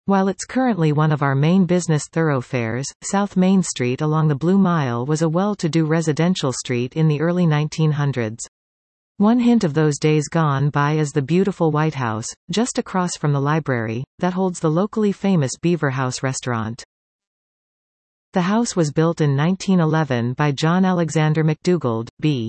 While it's currently one of our main business thoroughfares, South Main Street along the Blue Mile was a well-to-do residential street in the early 1900s. One hint of those days gone by is the beautiful White House, just across from the library, that holds the locally famous Beaver House restaurant. The house was built in 1911 by John Alexander McDougald, B.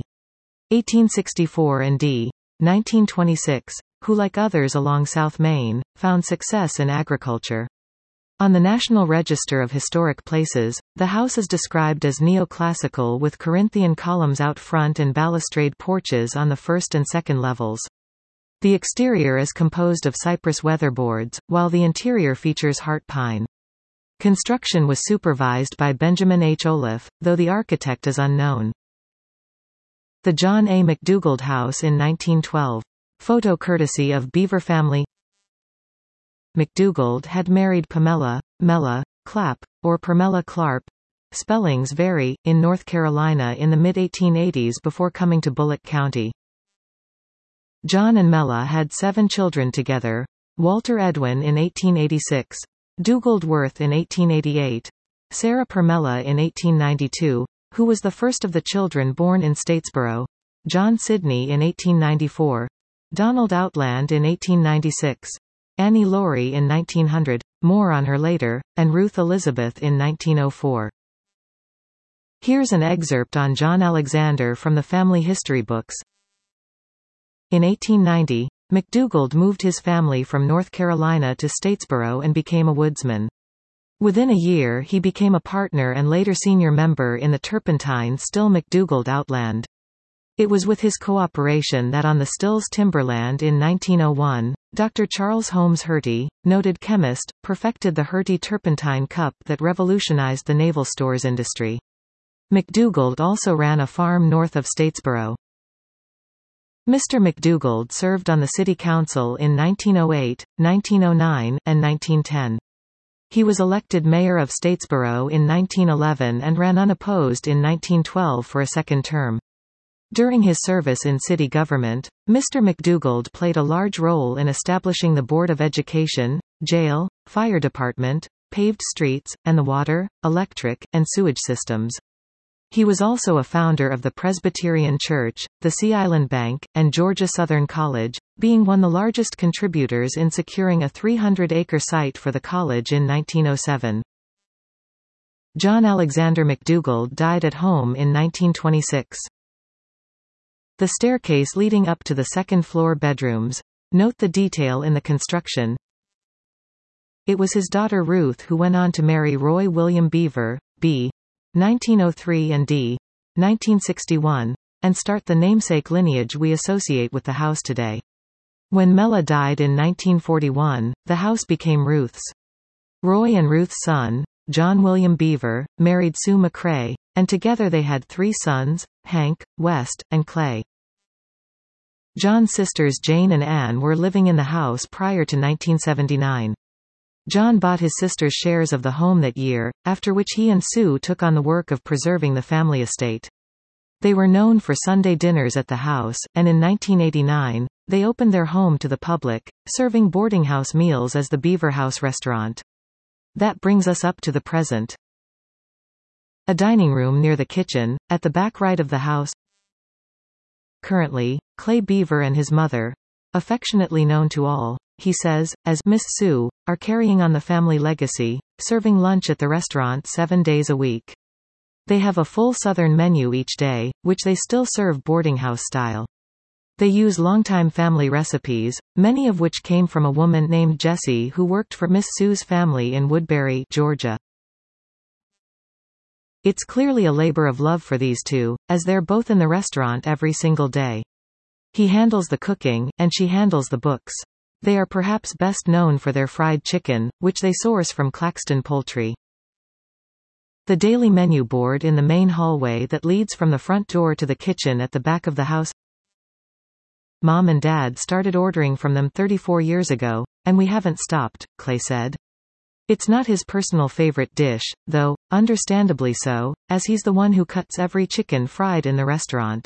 1864 and D. 1926, who like others along South Main, found success in agriculture. On the National Register of Historic Places, the house is described as neoclassical with Corinthian columns out front and balustrade porches on the first and second levels. The exterior is composed of cypress weatherboards, while the interior features heart pine. Construction was supervised by Benjamin H. Oliffe, though the architect is unknown. The John A. McDougald House in 1912. Photo courtesy of Beaver family. McDougald had married Pamela, Mella, Clapp, or Permella Clarp, spellings vary, in North Carolina in the mid-1880s before coming to Bullock County. John and Mella had 7 children together: Walter Edwin in 1886, Dougald Worth in 1888, Sarah Permella in 1892, who was the first of the children born in Statesboro, John Sidney in 1894, Donald Outland in 1896, Annie Laurie in 1900, more on her later, and Ruth Elizabeth in 1904. Here's an excerpt on John Alexander from the family history books. In 1890, McDougald moved his family from North Carolina to Statesboro and became a woodsman. Within a year he became a partner and later senior member in the turpentine Still McDougald Outland. It was with his cooperation that on the Stills timberland in 1901, Dr. Charles Holmes Hertie, noted chemist, perfected the Hertie turpentine cup that revolutionized the naval stores industry. McDougald also ran a farm north of Statesboro. Mr. McDougald served on the city council in 1908, 1909, and 1910. He was elected mayor of Statesboro in 1911 and ran unopposed in 1912 for a second term. During his service in city government, Mr. McDougald played a large role in establishing the Board of Education, jail, fire department, paved streets, and the water, electric, and sewage systems. He was also a founder of the Presbyterian Church, the Sea Island Bank, and Georgia Southern College, being one of the largest contributors in securing a 300-acre site for the college in 1907. John Alexander McDougald died at home in 1926. The staircase leading up to the second-floor bedrooms. Note the detail in the construction. It was his daughter Ruth who went on to marry Roy William Beaver, B. 1903 and D. 1961, and start the namesake lineage we associate with the house today. When Mella died in 1941, the house became Ruth's. Roy and Ruth's son, John William Beaver, married Sue McCrae, and together they had 3 sons, Hank, West, and Clay. John's sisters Jane and Anne were living in the house prior to 1979. John bought his sisters shares of the home that year, after which he and Sue took on the work of preserving the family estate. They were known for Sunday dinners at the house, and in 1989, they opened their home to the public, serving boarding house meals as the Beaver House restaurant. That brings us up to the present. A dining room near the kitchen, at the back right of the house. Currently, Clay Beaver and his mother, affectionately known to all, he says, as Miss Sue, are carrying on the family legacy, serving lunch at the restaurant 7 days a week. They have a full Southern menu each day, which they still serve boarding house style. They use longtime family recipes, many of which came from a woman named Jessie who worked for Miss Sue's family in Woodbury, Georgia. It's clearly a labor of love for these two, as they're both in the restaurant every single day. He handles the cooking, and she handles the books. They are perhaps best known for their fried chicken, which they source from Claxton Poultry. The daily menu board in the main hallway that leads from the front door to the kitchen at the back of the house. Mom and Dad started ordering from them 34 years ago, and we haven't stopped, Clay said. It's not his personal favorite dish, though, understandably so, as he's the one who cuts every chicken fried in the restaurant.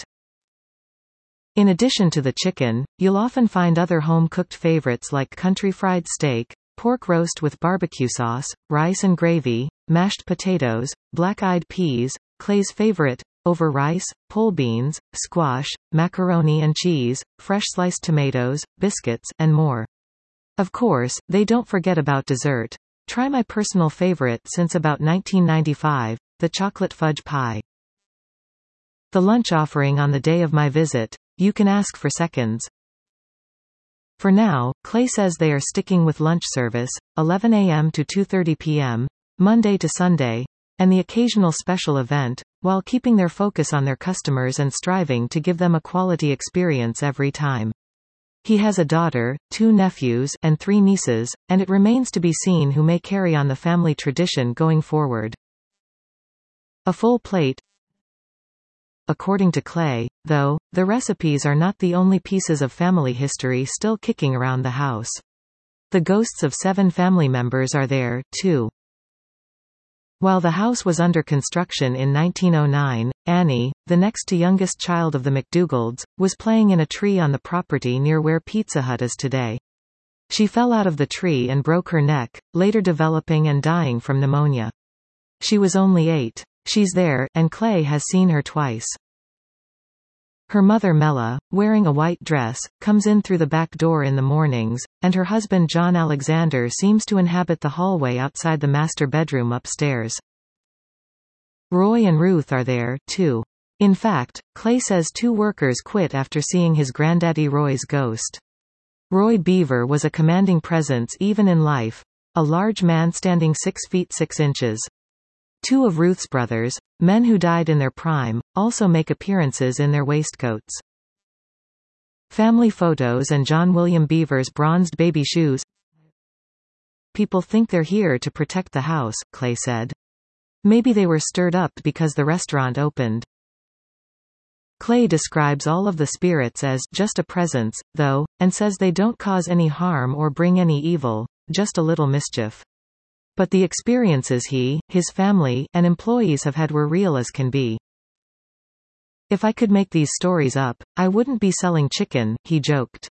In addition to the chicken, you'll often find other home-cooked favorites like country fried steak, pork roast with barbecue sauce, rice and gravy, mashed potatoes, black-eyed peas, Clay's favorite, over rice, pole beans, squash, macaroni and cheese, fresh sliced tomatoes, biscuits, and more. Of course, they don't forget about dessert. Try my personal favorite since about 1995, the chocolate fudge pie. The lunch offering on the day of my visit, you can ask for seconds. For now, Clay says they are sticking with lunch service, 11 a.m. to 2:30 p.m., Monday to Sunday, and the occasional special event, while keeping their focus on their customers and striving to give them a quality experience every time. He has a daughter, 2 nephews, and 3 nieces, and it remains to be seen who may carry on the family tradition going forward. A full plate. According to Clay, though, the recipes are not the only pieces of family history still kicking around the house. The ghosts of 7 family members are there, too. While the house was under construction in 1909, Annie, the next to youngest child of the McDougald's, was playing in a tree on the property near where Pizza Hut is today. She fell out of the tree and broke her neck, later developing and dying from pneumonia. She was only 8. She's there, and Clay has seen her twice. Her mother Mella, wearing a white dress, comes in through the back door in the mornings, and her husband John Alexander seems to inhabit the hallway outside the master bedroom upstairs. Roy and Ruth are there, too. In fact, Clay says 2 workers quit after seeing his granddaddy Roy's ghost. Roy Beaver was a commanding presence even in life, a large man standing 6 feet 6 inches. 2 of Ruth's brothers, men who died in their prime, also make appearances in their waistcoats. Family photos and John William Beaver's bronzed baby shoes. People think they're here to protect the house, Clay said. Maybe they were stirred up because the restaurant opened. Clay describes all of the spirits as just a presence, though, and says they don't cause any harm or bring any evil, just a little mischief. But the experiences he, his family, and employees have had were real as can be. If I could make these stories up, I wouldn't be selling chicken, he joked.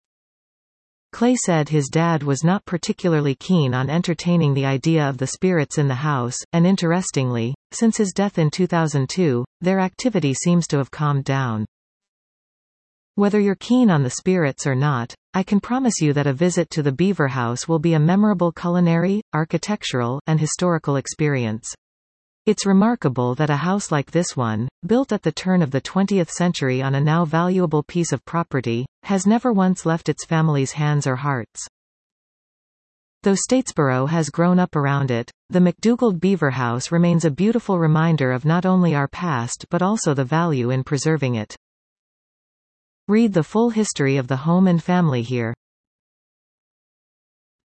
Clay said his dad was not particularly keen on entertaining the idea of the spirits in the house, and interestingly, since his death in 2002, their activity seems to have calmed down. Whether you're keen on the spirits or not, I can promise you that a visit to the Beaver House will be a memorable culinary, architectural, and historical experience. It's remarkable that a house like this one, built at the turn of the 20th century on a now valuable piece of property, has never once left its family's hands or hearts. Though Statesboro has grown up around it, the McDougald Beaver House remains a beautiful reminder of not only our past but also the value in preserving it. Read the full history of the home and family here.